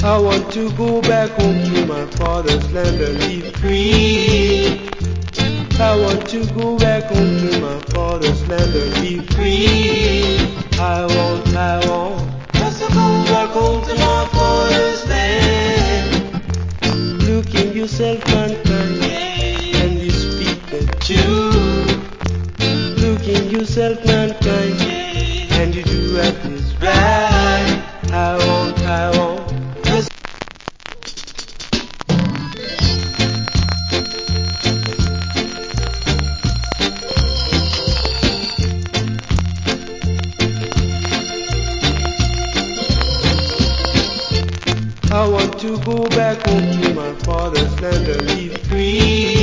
I want to go back home to my father's land and be free. I want to go back home to my father's land and be free. I want just to go back home to my father's land. Look in yourself, mankind, and you speak the truth. Look in yourself, mankind, and you do what is right. I want just I want to go back home to my father's land and be free.